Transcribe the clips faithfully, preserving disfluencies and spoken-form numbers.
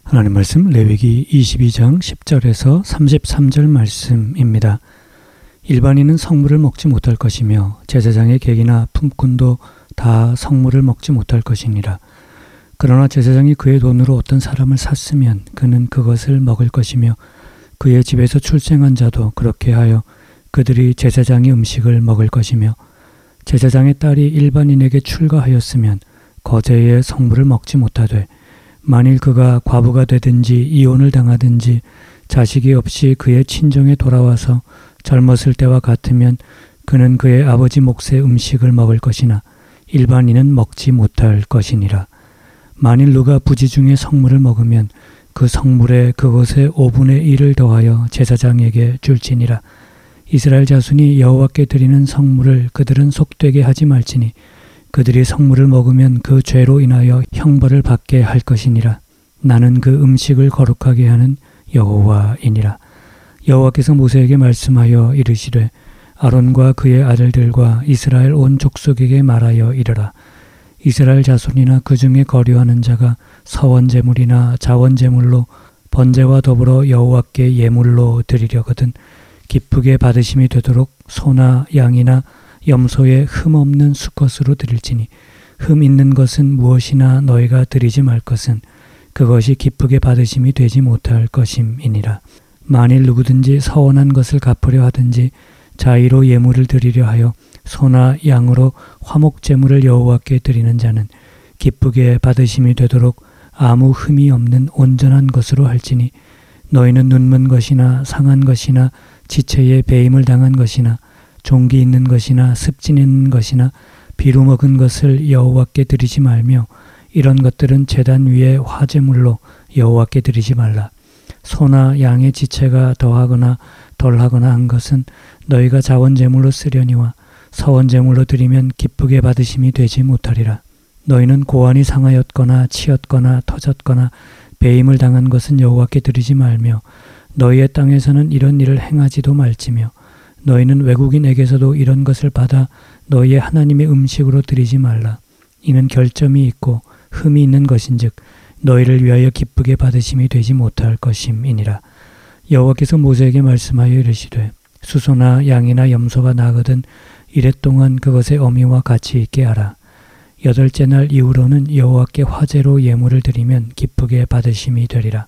하나님 말씀 레위기 이십이 장 십 절에서 삼십삼 절 말씀입니다. 일반인은 성물을 먹지 못할 것이며 제사장의 객이나 품꾼도 다 성물을 먹지 못할 것이니라. 그러나 제사장이 그의 돈으로 어떤 사람을 샀으면 그는 그것을 먹을 것이며 그의 집에서 출생한 자도 그렇게 하여 그들이 제사장의 음식을 먹을 것이며 제사장의 딸이 일반인에게 출가하였으면 거제의 성물을 먹지 못하되 만일 그가 과부가 되든지 이혼을 당하든지 자식이 없이 그의 친정에 돌아와서 젊었을 때와 같으면 그는 그의 아버지 몫의 음식을 먹을 것이나 일반인은 먹지 못할 것이니라. 만일 누가 부지 중에 성물을 먹으면 그 성물에 그것의 오분의 일을 더하여 제사장에게 줄지니라. 이스라엘 자손이 여호와께 드리는 성물을 그들은 속되게 하지 말지니 그들이 성물을 먹으면 그 죄로 인하여 형벌을 받게 할 것이니라. 나는 그 음식을 거룩하게 하는 여호와이니라. 여호와께서 모세에게 말씀하여 이르시되 아론과 그의 아들들과 이스라엘 온 족속에게 말하여 이르라. 이스라엘 자손이나 그 중에 거류하는 자가 서원제물이나 자원제물로 번제와 더불어 여호와께 예물로 드리려거든 기쁘게 받으심이 되도록 소나 양이나 염소의 흠 없는 수컷으로 드릴지니 흠 있는 것은 무엇이나 너희가 드리지 말 것은 그것이 기쁘게 받으심이 되지 못할 것임이니라. 만일 누구든지 서원한 것을 갚으려 하든지 자의로 예물을 드리려 하여 소나 양으로 화목제물을 여호와께 드리는 자는 기쁘게 받으심이 되도록 아무 흠이 없는 온전한 것으로 할지니 너희는 눈먼 것이나 상한 것이나 지체에 배임을 당한 것이나 종기 있는 것이나 습진 있는 것이나 비루 먹은 것을 여호와께 드리지 말며 이런 것들은 제단 위에 화제물로 여호와께 드리지 말라. 소나 양의 지체가 더하거나 덜하거나 한 것은 너희가 자원제물로 쓰려니와 서원제물로 드리면 기쁘게 받으심이 되지 못하리라. 너희는 고환이 상하였거나 치였거나 터졌거나 배임을 당한 것은 여호와께 드리지 말며 너희의 땅에서는 이런 일을 행하지도 말지며 너희는 외국인에게서도 이런 것을 받아 너희의 하나님의 음식으로 드리지 말라. 이는 결점이 있고 흠이 있는 것인즉 너희를 위하여 기쁘게 받으심이 되지 못할 것임이니라. 여호와께서 모세에게 말씀하여 이르시되 수소나 양이나 염소가 나거든 이랫동안 그것의 어미와 같이 있게 하라. 여덟째 날 이후로는 여호와께 화제로 예물을 드리면 기쁘게 받으심이 되리라.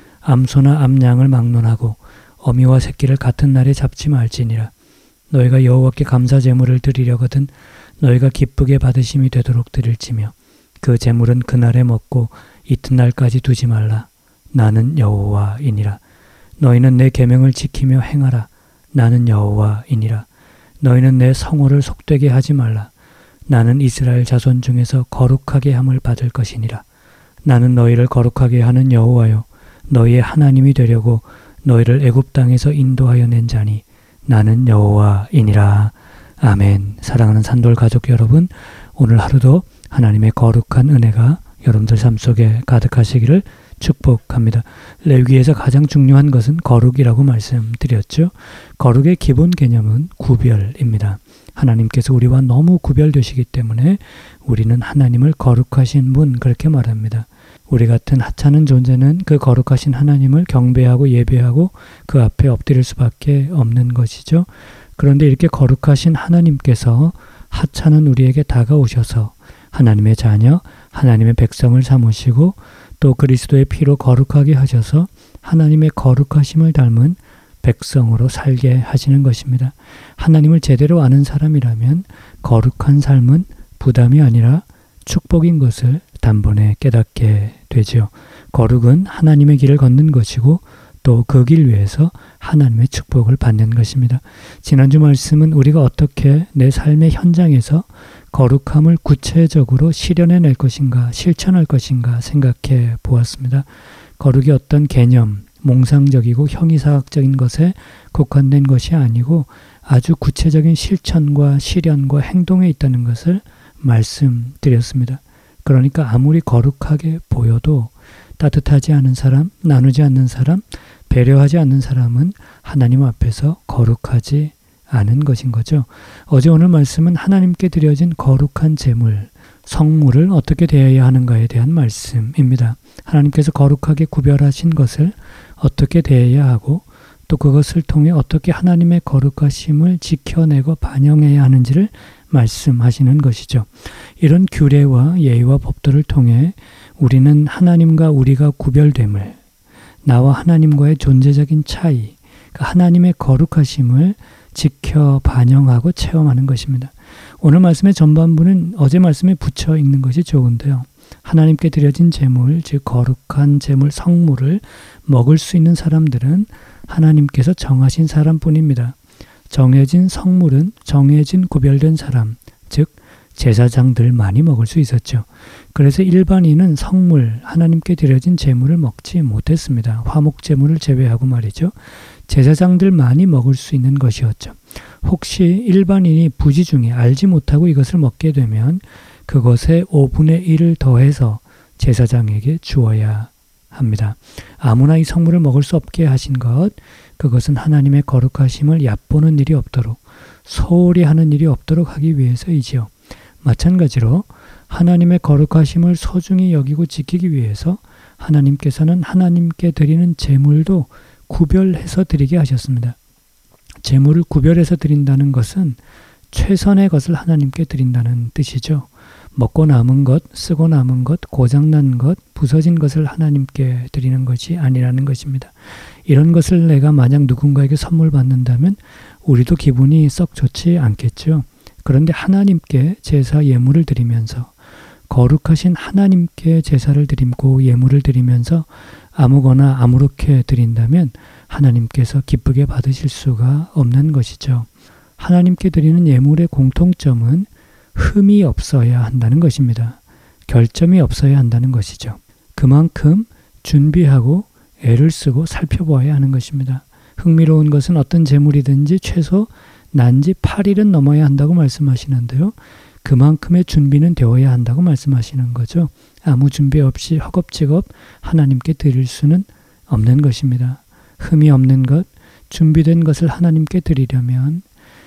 암소나 암양을 막론하고 어미와 새끼를 같은 날에 잡지 말지니라. 너희가 여호와께 감사 제물을 드리려거든 너희가 기쁘게 받으심이 되도록 드릴지며 그 제물은 그날에 먹고 이튿날까지 두지 말라. 나는 여호와이니라. 너희는 내 계명을 지키며 행하라. 나는 여호와이니라. 너희는 내 성호를 속되게 하지 말라. 나는 이스라엘 자손 중에서 거룩하게 함을 받을 것이니라. 나는 너희를 거룩하게 하는 여호와요 너희의 하나님이 되려고 너희를 애굽 땅에서 인도하여 낸 자니 나는 여호와이니라. 아멘. 사랑하는 산돌 가족 여러분, 오늘 하루도 하나님의 거룩한 은혜가 여러분들 삶 속에 가득하시기를 축복합니다. 레위기에서 가장 중요한 것은 거룩이라고 말씀드렸죠. 거룩의 기본 개념은 구별입니다. 하나님께서 우리와 너무 구별되시기 때문에 우리는 하나님을 거룩하신 분 그렇게 말합니다. 우리 같은 하찮은 존재는 그 거룩하신 하나님을 경배하고 예배하고 그 앞에 엎드릴 수밖에 없는 것이죠. 그런데 이렇게 거룩하신 하나님께서 하찮은 우리에게 다가오셔서 하나님의 자녀, 하나님의 백성을 삼으시고 또 그리스도의 피로 거룩하게 하셔서 하나님의 거룩하심을 닮은 백성으로 살게 하시는 것입니다. 하나님을 제대로 아는 사람이라면 거룩한 삶은 부담이 아니라 축복인 것을 단번에 깨닫게 되죠. 거룩은 하나님의 길을 걷는 것이고 또 그 길 위에서 하나님의 축복을 받는 것입니다. 지난주 말씀은 우리가 어떻게 내 삶의 현장에서 거룩함을 구체적으로 실현해낼 것인가, 실천할 것인가 생각해 보았습니다. 거룩이 어떤 개념, 몽상적이고 형이사학적인 것에 국한된 것이 아니고 아주 구체적인 실천과 실현과 행동에 있다는 것을 말씀드렸습니다. 그러니까 아무리 거룩하게 보여도 따뜻하지 않은 사람, 나누지 않는 사람, 배려하지 않는 사람은 하나님 앞에서 거룩하지 않은 것인 거죠. 어제 오늘 말씀은 하나님께 드려진 거룩한 제물, 성물을 어떻게 대해야 하는가에 대한 말씀입니다. 하나님께서 거룩하게 구별하신 것을 어떻게 대해야 하고 또 그것을 통해 어떻게 하나님의 거룩하심을 지켜내고 반영해야 하는지를 말씀하시는 것이죠. 이런 규례와 예의와 법도를 통해 우리는 하나님과 우리가 구별됨을, 나와 하나님과의 존재적인 차이, 하나님의 거룩하심을 지켜 반영하고 체험하는 것입니다. 오늘 말씀의 전반부는 어제 말씀에 붙여 읽는 것이 좋은데요. 하나님께 드려진 제물, 즉 거룩한 제물 성물을 먹을 수 있는 사람들은 하나님께서 정하신 사람뿐입니다. 정해진 성물은 정해진 구별된 사람, 즉 제사장들만이 먹을 수 있었죠. 그래서 일반인은 성물, 하나님께 드려진 제물을 먹지 못했습니다. 화목 제물을 제외하고 말이죠. 제사장들만이 먹을 수 있는 것이었죠. 혹시 일반인이 부지 중에 알지 못하고 이것을 먹게 되면 그것의 오분의 일을 더해서 제사장에게 주어야 합니다. 아무나 이 성물을 먹을 수 없게 하신 것, 그것은 하나님의 거룩하심을 얕보는 일이 없도록, 소홀히 하는 일이 없도록 하기 위해서이지요. 마찬가지로 하나님의 거룩하심을 소중히 여기고 지키기 위해서 하나님께서는 하나님께 드리는 제물도 구별해서 드리게 하셨습니다. 제물을 구별해서 드린다는 것은 최선의 것을 하나님께 드린다는 뜻이죠. 먹고 남은 것, 쓰고 남은 것, 고장난 것, 부서진 것을 하나님께 드리는 것이 아니라는 것입니다. 이런 것을 내가 만약 누군가에게 선물 받는다면 우리도 기분이 썩 좋지 않겠죠. 그런데 하나님께 제사 예물을 드리면서, 거룩하신 하나님께 제사를 드리고 예물을 드리면서 아무거나 아무렇게 드린다면 하나님께서 기쁘게 받으실 수가 없는 것이죠. 하나님께 드리는 예물의 공통점은 흠이 없어야 한다는 것입니다. 결점이 없어야 한다는 것이죠. 그만큼 준비하고 애를 쓰고 살펴보아야 하는 것입니다. 흥미로운 것은 어떤 제물이든지 최소 난지 팔 일은 넘어야 한다고 말씀하시는데요. 그만큼의 준비는 되어야 한다고 말씀하시는 거죠. 아무 준비 없이 허겁지겁 하나님께 드릴 수는 없는 것입니다. 흠이 없는 것, 준비된 것을 하나님께 드리려면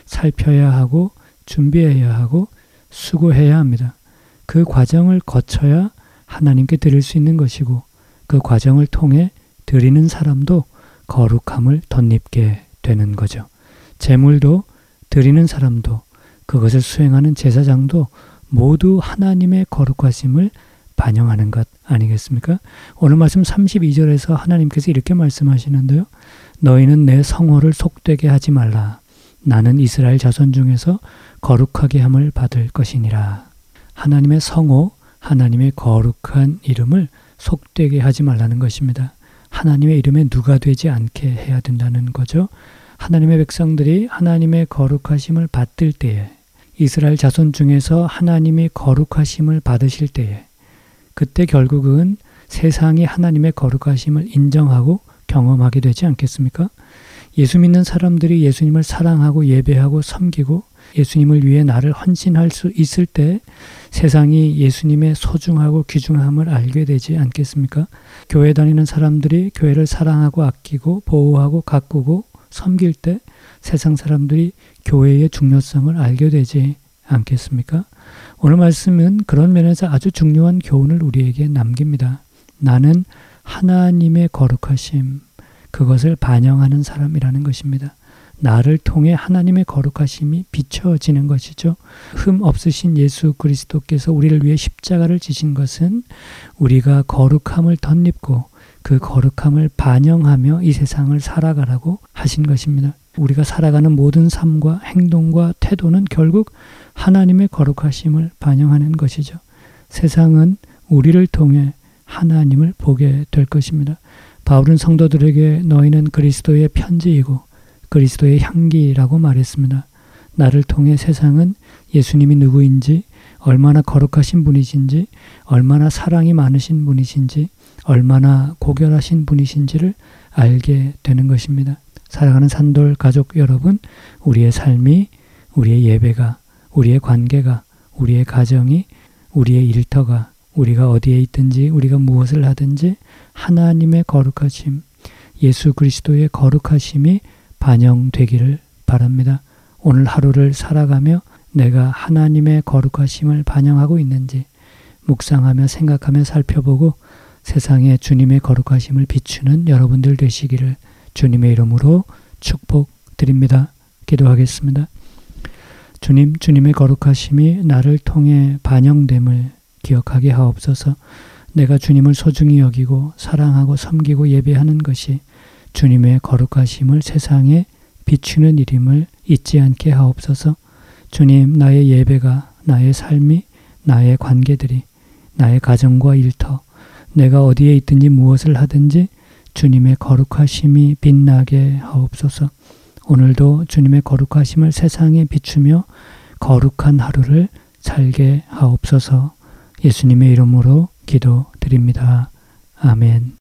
살펴야 하고 준비해야 하고 수고해야 합니다. 그 과정을 거쳐야 하나님께 드릴 수 있는 것이고 그 과정을 통해 드리는 사람도 거룩함을 덧입게 되는 거죠. 제물도 드리는 사람도 그것을 수행하는 제사장도 모두 하나님의 거룩하심을 반영하는 것 아니겠습니까? 오늘 말씀 삼십이 절에서 하나님께서 이렇게 말씀하시는데요. 너희는 내 성호를 속되게 하지 말라. 나는 이스라엘 자손 중에서 거룩하게 함을 받을 것이니라. 하나님의 성호, 하나님의 거룩한 이름을 속되게 하지 말라는 것입니다. 하나님의 이름에 누가 되지 않게 해야 된다는 거죠. 하나님의 백성들이 하나님의 거룩하심을 받을 때에, 이스라엘 자손 중에서 하나님이 거룩하심을 받으실 때에, 그때 결국은 세상이 하나님의 거룩하심을 인정하고 경험하게 되지 않겠습니까? 예수 믿는 사람들이 예수님을 사랑하고 예배하고 섬기고 예수님을 위해 나를 헌신할 수 있을 때 세상이 예수님의 소중하고 귀중함을 알게 되지 않겠습니까? 교회 다니는 사람들이 교회를 사랑하고 아끼고 보호하고 가꾸고 섬길 때 세상 사람들이 교회의 중요성을 알게 되지 않겠습니까? 오늘 말씀은 그런 면에서 아주 중요한 교훈을 우리에게 남깁니다. 나는 하나님의 거룩하심, 그것을 반영하는 사람이라는 것입니다. 나를 통해 하나님의 거룩하심이 비춰지는 것이죠. 흠 없으신 예수 그리스도께서 우리를 위해 십자가를 지신 것은 우리가 거룩함을 덧입고 그 거룩함을 반영하며 이 세상을 살아가라고 하신 것입니다. 우리가 살아가는 모든 삶과 행동과 태도는 결국 하나님의 거룩하심을 반영하는 것이죠. 세상은 우리를 통해 하나님을 보게 될 것입니다. 바울은 성도들에게 너희는 그리스도의 편지이고 그리스도의 향기라고 말했습니다. 나를 통해 세상은 예수님이 누구인지, 얼마나 거룩하신 분이신지, 얼마나 사랑이 많으신 분이신지, 얼마나 고결하신 분이신지를 알게 되는 것입니다. 사랑하는 산돌 가족 여러분, 우리의 삶이, 우리의 예배가, 우리의 관계가, 우리의 가정이, 우리의 일터가, 우리가 어디에 있든지 우리가 무엇을 하든지 하나님의 거룩하심, 예수 그리스도의 거룩하심이 반영되기를 바랍니다. 오늘 하루를 살아가며 내가 하나님의 거룩하심을 반영하고 있는지, 묵상하며 생각하며 살펴보고 세상에 주님의 거룩하심을 비추는 여러분들 되시기를 주님의 이름으로 축복드립니다. 기도하겠습니다. 주님, 주님의 거룩하심이 나를 통해 반영됨을 기억하게 하옵소서. 내가 주님을 소중히 여기고 사랑하고 섬기고 예배하는 것이 주님의 거룩하심을 세상에 비추는 일임을 잊지 않게 하옵소서. 주님, 나의 예배가, 나의 삶이, 나의 관계들이, 나의 가정과 일터, 내가 어디에 있든지 무엇을 하든지 주님의 거룩하심이 빛나게 하옵소서. 오늘도 주님의 거룩하심을 세상에 비추며 거룩한 하루를 살게 하옵소서. 예수님의 이름으로 기도드립니다. 아멘.